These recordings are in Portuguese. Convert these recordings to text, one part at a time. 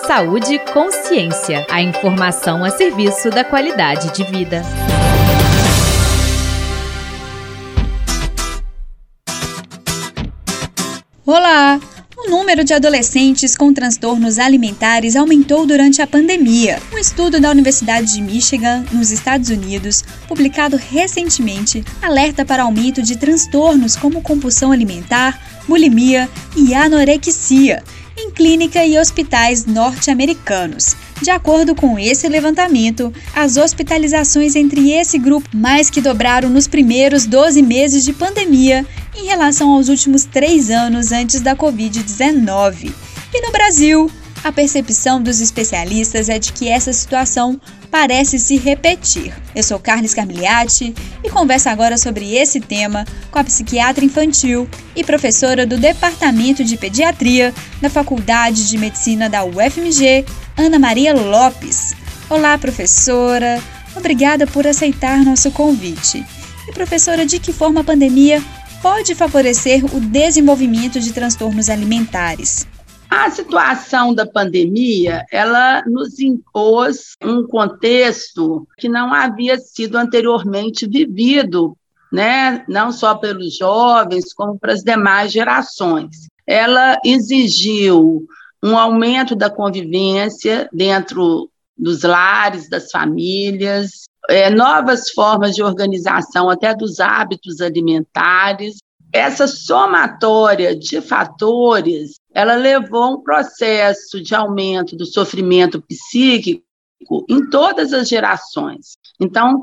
Saúde e consciência. A informação a serviço da qualidade de vida. Olá! O número de adolescentes com transtornos alimentares aumentou durante a pandemia. Um estudo da Universidade de Michigan, nos Estados Unidos, publicado recentemente, alerta para aumento de transtornos como compulsão alimentar, bulimia e anorexia em clínica e hospitais norte-americanos. De acordo com esse levantamento, as hospitalizações entre esse grupo mais que dobraram nos primeiros 12 meses de pandemia em relação aos últimos 3 anos antes da Covid-19. E no Brasil, a percepção dos especialistas é de que essa situação parece se repetir. Eu sou Carles Carmigliati e converso agora sobre esse tema com a psiquiatra infantil e professora do Departamento de Pediatria da Faculdade de Medicina da UFMG, Ana Maria Lopes. Olá, professora. Obrigada por aceitar nosso convite. E, professora, de que forma a pandemia pode favorecer o desenvolvimento de transtornos alimentares? A situação da pandemia, ela nos impôs um contexto que não havia sido anteriormente vivido, né? Não só pelos jovens, como para as demais gerações. Ela exigiu um aumento da convivência dentro dos lares, das famílias, novas formas de organização até dos hábitos alimentares. Essa somatória de fatores, ela levou a um processo de aumento do sofrimento psíquico em todas as gerações. Então,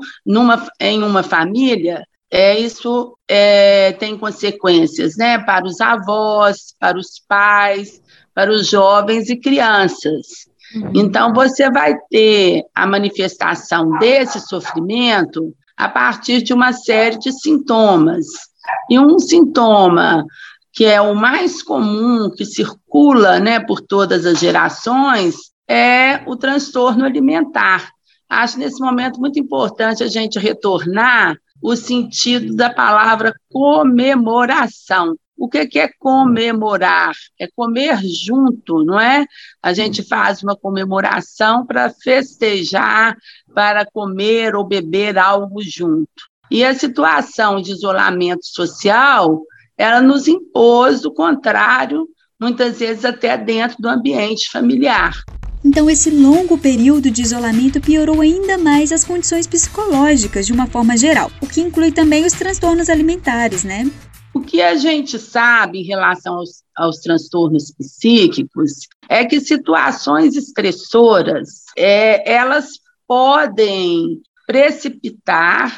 em uma família, isso tem consequências, né, para os avós, para os pais, para os jovens e crianças. Então, você vai ter a manifestação desse sofrimento a partir de uma série de sintomas. E um sintoma que é o mais comum, que circula, né, por todas as gerações, é o transtorno alimentar. Acho nesse momento muito importante a gente retornar o sentido da palavra comemoração. O que é comemorar? É comer junto, não é? A gente faz uma comemoração para festejar, para comer ou beber algo junto. E a situação de isolamento social, ela nos impôs o contrário, muitas vezes até dentro do ambiente familiar. Então, esse longo período de isolamento piorou ainda mais as condições psicológicas de uma forma geral, o que inclui também os transtornos alimentares, né? O que a gente sabe em relação aos transtornos psíquicos é que situações estressoras, elas podem precipitar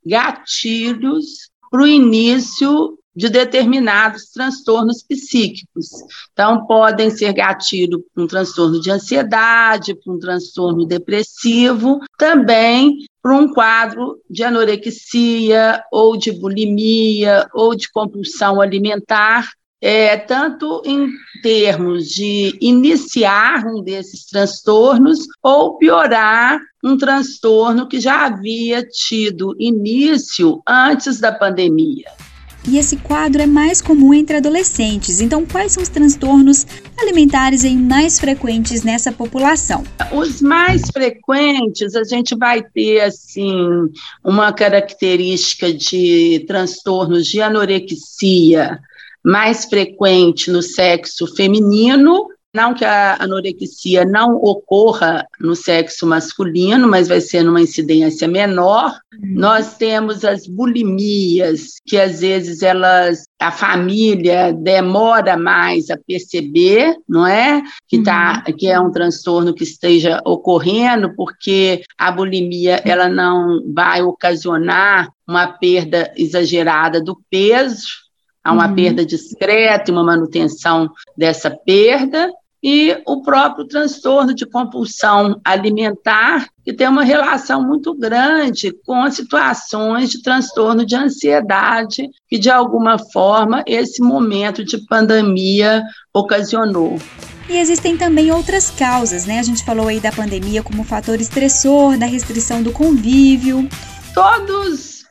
gatilhos para o início de determinados transtornos psíquicos. Então, podem ser gatilho para um transtorno de ansiedade, para um transtorno depressivo, também para um quadro de anorexia, ou de bulimia, ou de compulsão alimentar, tanto em termos de iniciar um desses transtornos ou piorar um transtorno que já havia tido início antes da pandemia. E esse quadro é mais comum entre adolescentes. Então, quais são os transtornos alimentares mais frequentes nessa população? Os mais frequentes, a gente vai ter, assim, uma característica de transtornos de anorexia mais frequente no sexo feminino. Não que a anorexia não ocorra no sexo masculino, mas vai ser numa incidência menor. Nós temos as bulimias, que às vezes a família demora mais a perceber, não é? Que é um transtorno que esteja ocorrendo, porque a bulimia ela não vai ocasionar uma perda exagerada do peso, há uma perda discreta e uma manutenção dessa perda. E o próprio transtorno de compulsão alimentar, que tem uma relação muito grande com as situações de transtorno de ansiedade, que, de alguma forma, esse momento de pandemia ocasionou. E existem também outras causas, né? A gente falou aí da pandemia como fator estressor, da restrição do convívio. Todos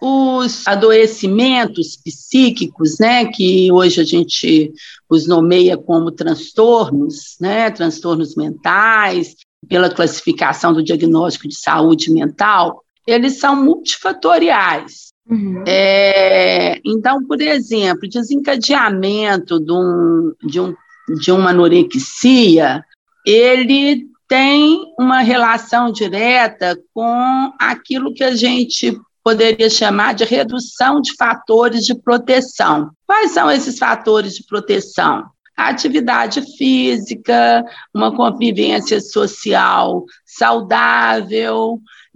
os adoecimentos psíquicos, né, que hoje a gente os nomeia como transtornos, né, transtornos mentais, pela classificação do diagnóstico de saúde mental, eles são multifatoriais. Então, por exemplo, desencadeamento de uma anorexia, ele tem uma relação direta com aquilo que a gente poderia chamar de redução de fatores de proteção. Quais são esses fatores de proteção? A atividade física, uma convivência social saudável,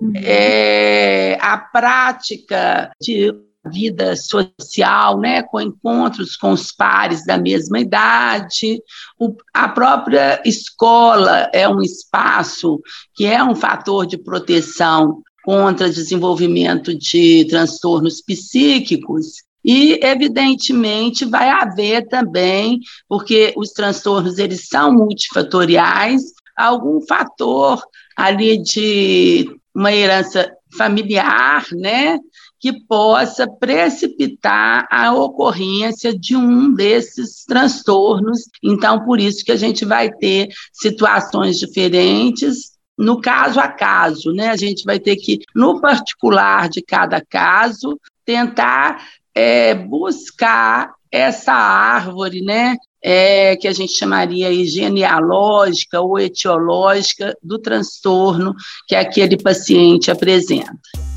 a prática de vida social, né, com encontros com os pares da mesma idade. A própria escola é um espaço que é um fator de proteção contra desenvolvimento de transtornos psíquicos. E, evidentemente, vai haver também, porque os transtornos eles são multifatoriais, algum fator ali de uma herança familiar, né, que possa precipitar a ocorrência de um desses transtornos. Então, por isso que a gente vai ter situações diferentes no caso a caso, né? A gente vai ter que, no particular de cada caso, tentar buscar essa árvore, né, que a gente chamaria aí genealógica ou etiológica do transtorno que aquele paciente apresenta.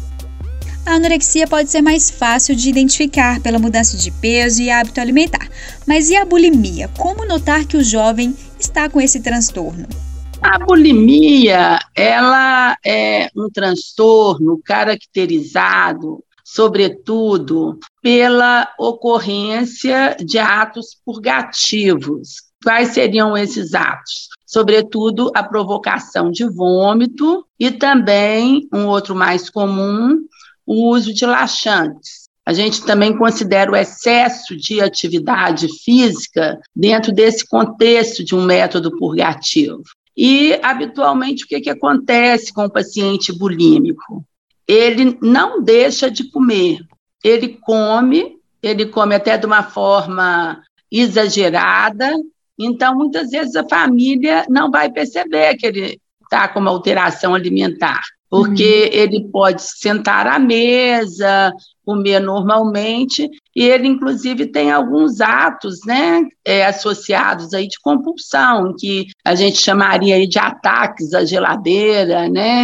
A anorexia pode ser mais fácil de identificar pela mudança de peso e hábito alimentar. Mas e a bulimia? Como notar que o jovem está com esse transtorno? A bulimia, ela é um transtorno caracterizado sobretudo pela ocorrência de atos purgativos. Quais seriam esses atos? Sobretudo a provocação de vômito e também, um outro mais comum, o uso de laxantes. A gente também considera o excesso de atividade física dentro desse contexto de um método purgativo. E, habitualmente, o que acontece com o paciente bulímico? Ele não deixa de comer, ele come até de uma forma exagerada, então muitas vezes a família não vai perceber que ele está com uma alteração alimentar, porque ele pode sentar à mesa, comer normalmente, e ele, inclusive, tem alguns atos, né, associados aí de compulsão, que a gente chamaria aí de ataques à geladeira, né,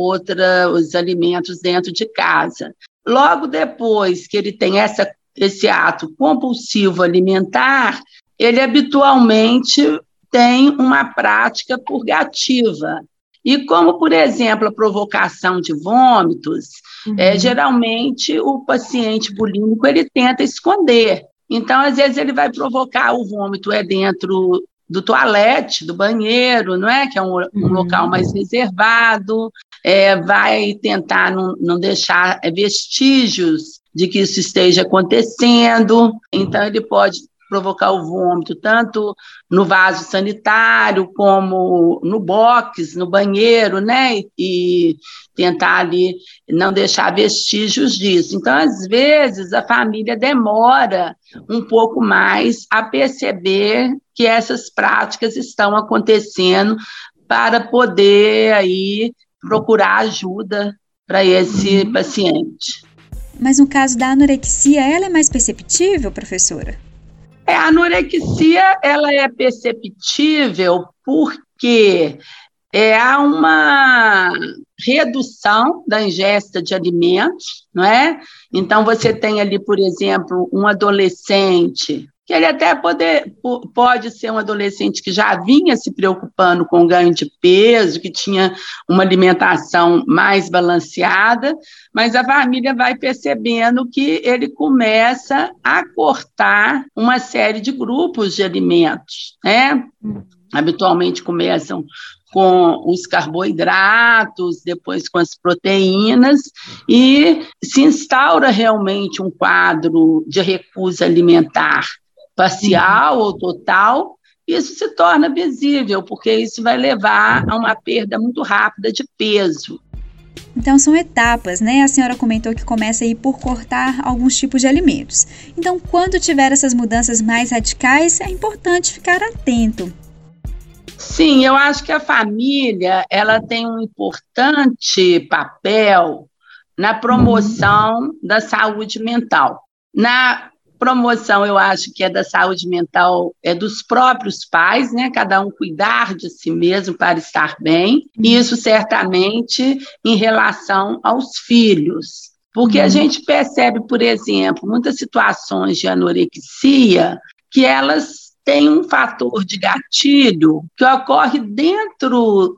os alimentos dentro de casa. Logo depois que ele tem esse ato compulsivo alimentar, ele habitualmente tem uma prática purgativa. E como, por exemplo, a provocação de vômitos, geralmente o paciente bulímico ele tenta esconder. Então, às vezes, ele vai provocar o vômito dentro do toalete, do banheiro, não é? Que é um local mais reservado, vai tentar não deixar vestígios de que isso esteja acontecendo. Então, ele pode provocar o vômito tanto no vaso sanitário como no box, no banheiro, né? E tentar ali não deixar vestígios disso. Então, às vezes, a família demora um pouco mais a perceber que essas práticas estão acontecendo para poder aí procurar ajuda para esse paciente. Mas no caso da anorexia, ela é mais perceptível, professora? A anorexia ela é perceptível porque há uma redução da ingesta de alimentos, não é? Então, você tem ali, por exemplo, um adolescente, que ele até pode ser um adolescente que já vinha se preocupando com o ganho de peso, que tinha uma alimentação mais balanceada, mas a família vai percebendo que ele começa a cortar uma série de grupos de alimentos, né? Habitualmente começam com os carboidratos, depois com as proteínas, e se instaura realmente um quadro de recusa alimentar parcial ou total. Isso se torna visível, porque isso vai levar a uma perda muito rápida de peso. Então, são etapas, né? A senhora comentou que começa aí por cortar alguns tipos de alimentos. Então, quando tiver essas mudanças mais radicais, é importante ficar atento. Sim, eu acho que a família ela tem um importante papel na promoção da saúde mental. Na promoção, eu acho que é da saúde mental, é dos próprios pais, né? Cada um cuidar de si mesmo para estar bem, e isso certamente em relação aos filhos. Porque a gente percebe, por exemplo, muitas situações de anorexia que elas têm um fator de gatilho que ocorre dentro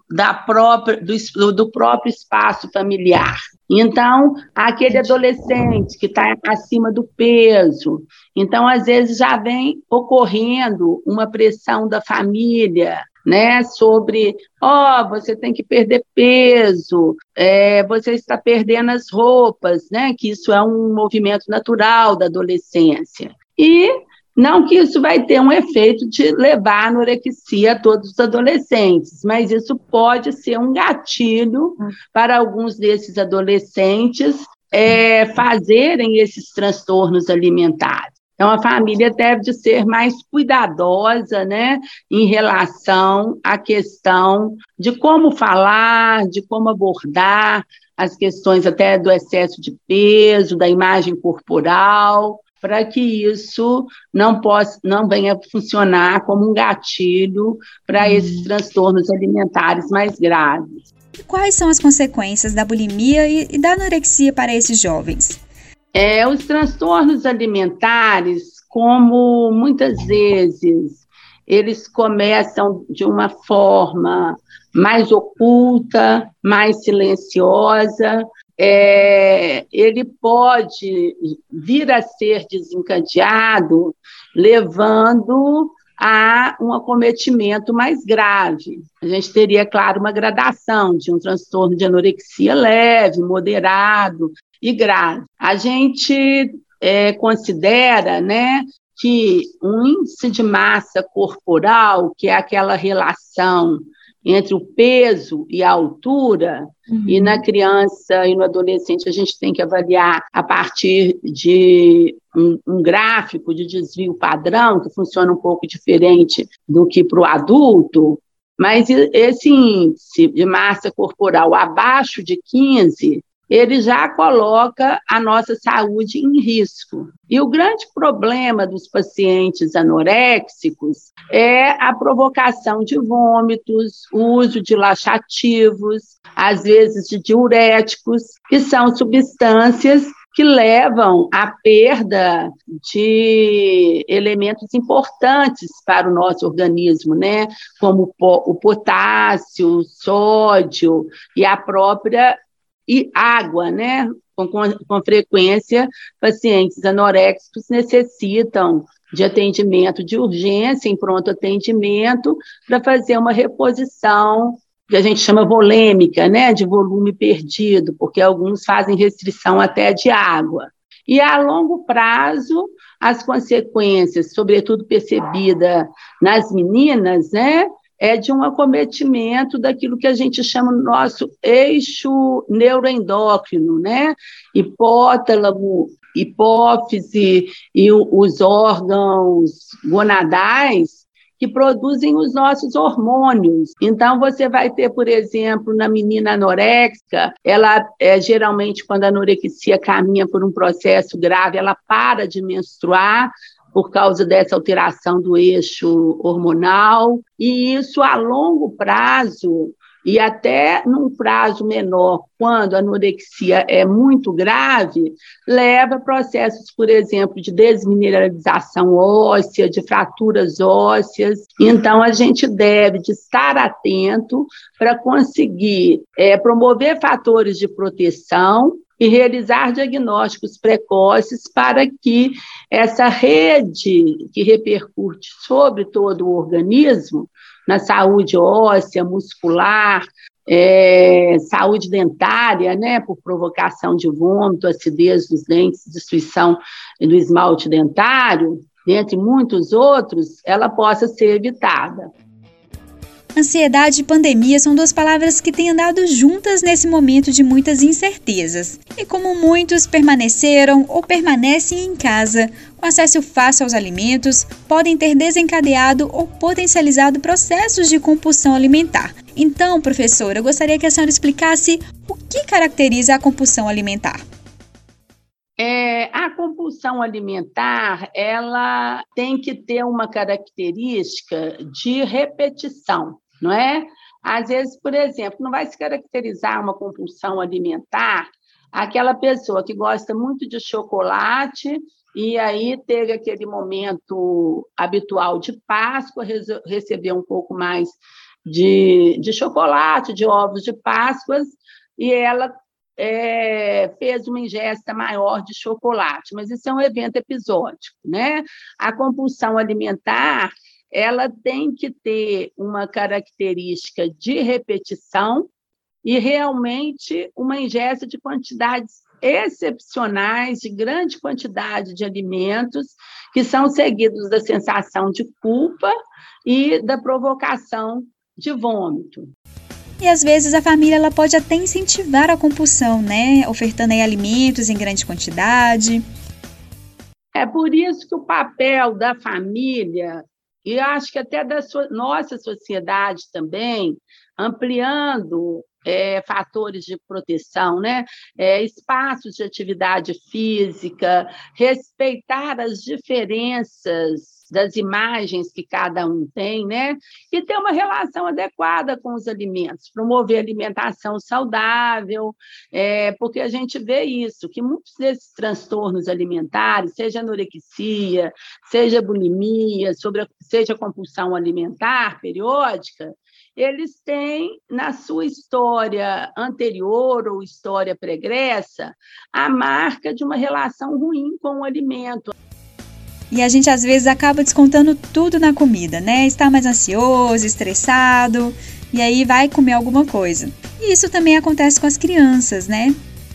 do próprio espaço familiar. Então, aquele adolescente que está acima do peso, então, às vezes, já vem ocorrendo uma pressão da família, né, sobre, você tem que perder peso, você está perdendo as roupas, né, que isso é um movimento natural da adolescência. E não que isso vai ter um efeito de levar a anorexia a todos os adolescentes, mas isso pode ser um gatilho para alguns desses adolescentes fazerem esses transtornos alimentares. Então, a família deve de ser mais cuidadosa, né, em relação à questão de como falar, de como abordar as questões até do excesso de peso, da imagem corporal, para que isso não venha funcionar como um gatilho para esses transtornos alimentares mais graves. E quais são as consequências da bulimia e da anorexia para esses jovens? Os transtornos alimentares, como muitas vezes eles começam de uma forma mais oculta, mais silenciosa, ele pode vir a ser desencadeado, levando a um acometimento mais grave. A gente teria, claro, uma gradação de um transtorno de anorexia leve, moderado e grave. A gente considera, né, que o índice de massa corporal, que é aquela relação entre o peso e a altura, e na criança e no adolescente a gente tem que avaliar a partir de um gráfico de desvio padrão, que funciona um pouco diferente do que para o adulto, mas esse índice de massa corporal abaixo de 15, ele já coloca a nossa saúde em risco. E o grande problema dos pacientes anoréxicos é a provocação de vômitos, o uso de laxativos, às vezes de diuréticos, que são substâncias que levam à perda de elementos importantes para o nosso organismo, né? Como o potássio, o sódio e a própria água, né? Com frequência, pacientes anoréxicos necessitam de atendimento de urgência, em pronto atendimento, para fazer uma reposição, que a gente chama volêmica, né? De volume perdido, porque alguns fazem restrição até de água. E a longo prazo, as consequências, sobretudo percebida nas meninas, né? De um acometimento daquilo que a gente chama no nosso eixo neuroendócrino, né? Hipótálamo, hipófise e os órgãos gonadais que produzem os nossos hormônios. Então, você vai ter, por exemplo, na menina anoréxica, ela geralmente, quando a anorexia caminha por um processo grave, ela para de menstruar, por causa dessa alteração do eixo hormonal, e isso a longo prazo, e até num prazo menor, quando a anorexia é muito grave, leva a processos, por exemplo, de desmineralização óssea, de fraturas ósseas. Então, a gente deve de estar atento para conseguir promover fatores de proteção e realizar diagnósticos precoces para que essa rede que repercute sobre todo o organismo, na saúde óssea, muscular, saúde dentária, né, por provocação de vômito, acidez dos dentes, destruição do esmalte dentário, dentre muitos outros, ela possa ser evitada. Ansiedade e pandemia são duas palavras que têm andado juntas nesse momento de muitas incertezas. E como muitos permaneceram ou permanecem em casa, com acesso fácil aos alimentos, podem ter desencadeado ou potencializado processos de compulsão alimentar. Então, professora, eu gostaria que a senhora explicasse o que caracteriza a compulsão alimentar. A compulsão alimentar, ela tem que ter uma característica de repetição, não é? Às vezes, por exemplo, não vai se caracterizar uma compulsão alimentar aquela pessoa que gosta muito de chocolate e aí teve aquele momento habitual de Páscoa, receber um pouco mais de chocolate, de ovos de Páscoas, e ela fez uma ingesta maior de chocolate, mas isso é um evento episódico, né? A compulsão alimentar, ela tem que ter uma característica de repetição e realmente uma ingesta de quantidades excepcionais, de grande quantidade de alimentos, que são seguidos da sensação de culpa e da provocação de vômito. E às vezes a família ela pode até incentivar a compulsão, né? Ofertando aí alimentos em grande quantidade. É por isso que o papel da família, e acho que até da nossa sociedade também, ampliando fatores de proteção, né? Espaços de atividade física, respeitar as diferenças das imagens que cada um tem, né? E ter uma relação adequada com os alimentos, promover alimentação saudável, porque a gente vê isso, que muitos desses transtornos alimentares, seja anorexia, seja bulimia, seja compulsão alimentar periódica, eles têm, na sua história anterior ou história pregressa, a marca de uma relação ruim com o alimento. E a gente, às vezes, acaba descontando tudo na comida, né? Está mais ansioso, estressado, e aí vai comer alguma coisa. E isso também acontece com as crianças, né?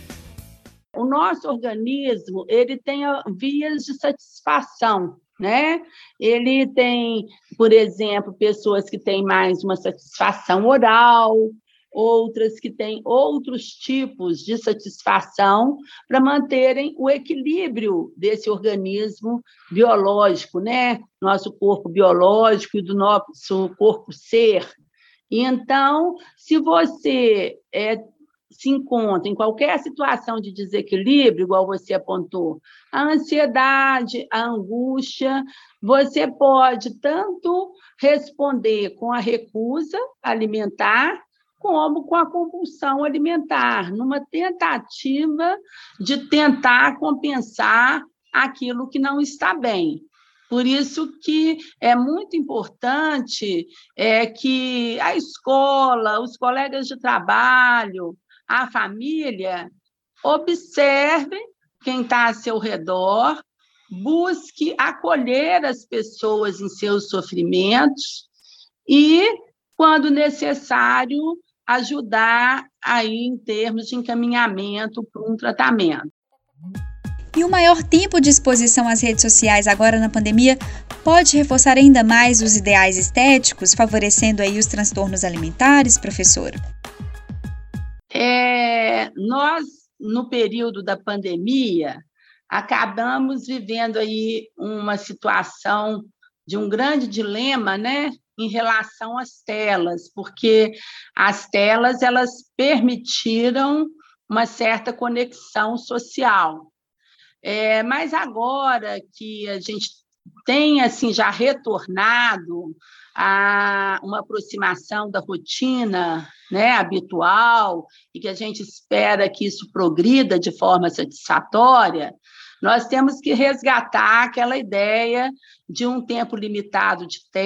O nosso organismo, ele tem vias de satisfação, né? Ele tem, por exemplo, pessoas que têm mais uma satisfação oral, outras que têm outros tipos de satisfação para manterem o equilíbrio desse organismo biológico, né? Nosso corpo biológico e do nosso corpo ser. Então, se você se encontra em qualquer situação de desequilíbrio, igual você apontou, a ansiedade, a angústia, você pode tanto responder com a recusa alimentar, como com a compulsão alimentar, numa tentativa de tentar compensar aquilo que não está bem. Por isso que é muito importante que a escola, os colegas de trabalho, a família, observem quem está a seu redor, busque acolher as pessoas em seus sofrimentos e, quando necessário, ajudar aí em termos de encaminhamento para um tratamento. E o maior tempo de exposição às redes sociais agora na pandemia pode reforçar ainda mais os ideais estéticos, favorecendo aí os transtornos alimentares, professora? Nós, no período da pandemia, acabamos vivendo aí uma situação de um grande dilema, né, em relação às telas, porque as telas elas permitiram uma certa conexão social. Mas agora que a gente tem assim, já retornado a uma aproximação da rotina, né, habitual, e que a gente espera que isso progrida de forma satisfatória, nós temos que resgatar aquela ideia de um tempo limitado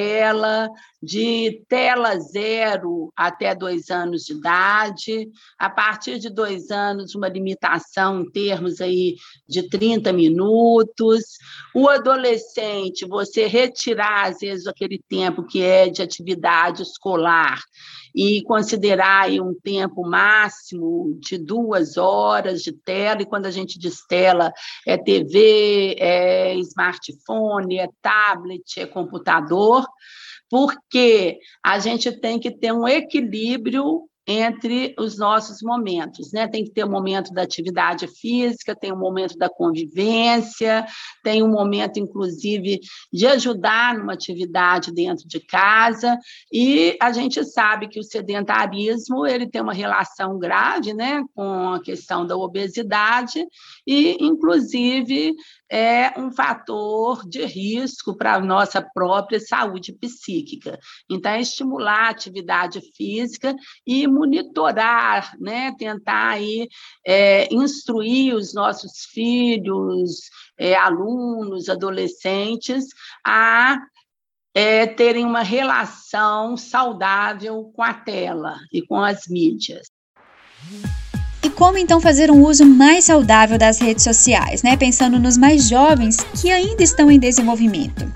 de tela 0 até 2 anos de idade, a partir de 2 anos, uma limitação em termos aí de 30 minutos. O adolescente, você retirar, às vezes, aquele tempo que é de atividade escolar e considerar aí um tempo máximo de 2 horas de tela, e quando a gente diz tela, é TV, é smartphone, é tablet, é computador, porque a gente tem que ter um equilíbrio entre os nossos momentos, né? Tem que ter o momento da atividade física, tem o momento da convivência, tem um momento, inclusive, de ajudar numa atividade dentro de casa, e a gente sabe que o sedentarismo ele tem uma relação grave, né, com a questão da obesidade e, inclusive, é um fator de risco para a nossa própria saúde psíquica. Então, é estimular a atividade física e monitorar, né? Tentar aí, instruir os nossos filhos, alunos, adolescentes, a terem uma relação saudável com a tela e com as mídias. E como então fazer um uso mais saudável das redes sociais, né? Pensando nos mais jovens que ainda estão em desenvolvimento.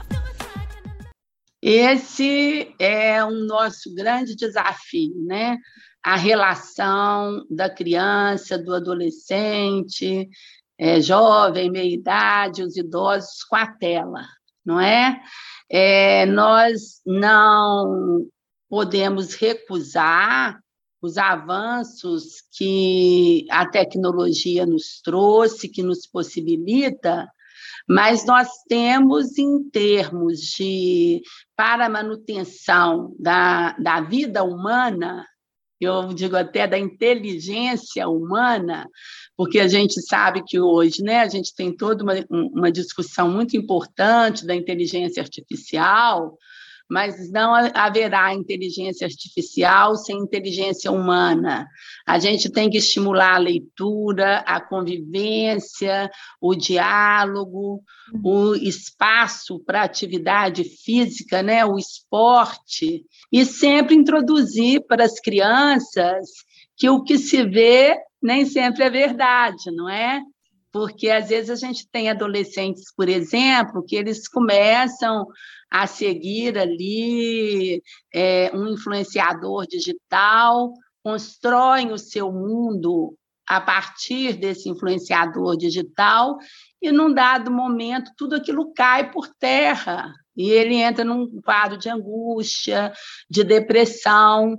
Esse é um nosso grande desafio, né? A relação da criança, do adolescente, jovem, meia-idade, os idosos com a tela, não é? Nós não podemos recusar os avanços que a tecnologia nos trouxe, que nos possibilita, mas nós temos, em termos para a manutenção da vida humana, eu digo até da inteligência humana, porque a gente sabe que hoje, né, a gente tem toda uma discussão muito importante da inteligência artificial, mas não haverá inteligência artificial sem inteligência humana. A gente tem que estimular a leitura, a convivência, o diálogo, o espaço para atividade física, né? O esporte, e sempre introduzir para as crianças que o que se vê nem sempre é verdade, não é? Porque, às vezes, a gente tem adolescentes, por exemplo, que eles começam a seguir ali um influenciador digital, constroem o seu mundo a partir desse influenciador digital e, num dado momento, tudo aquilo cai por terra e ele entra num quadro de angústia, de depressão.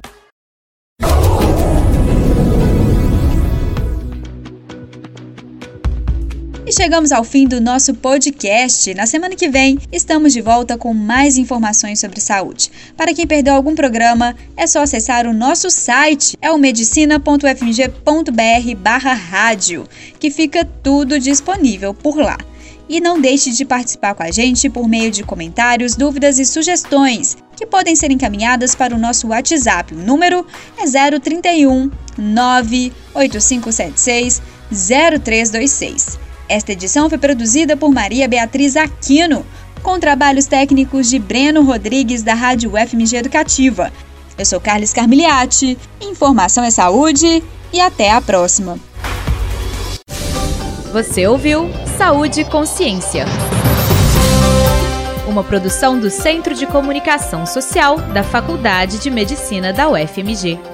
E chegamos ao fim do nosso podcast. Na semana que vem, estamos de volta com mais informações sobre saúde. Para quem perdeu algum programa, é só acessar o nosso site, é o medicina.fmg.br/rádio, que fica tudo disponível por lá. E não deixe de participar com a gente por meio de comentários, dúvidas e sugestões, que podem ser encaminhadas para o nosso WhatsApp. O número é 031 98576 0326. Esta edição foi produzida por Maria Beatriz Aquino, com trabalhos técnicos de Breno Rodrigues, da Rádio UFMG Educativa. Eu sou Carlos Carmiliati, informação é saúde e até a próxima. Você ouviu Saúde e Consciência, uma produção do Centro de Comunicação Social da Faculdade de Medicina da UFMG.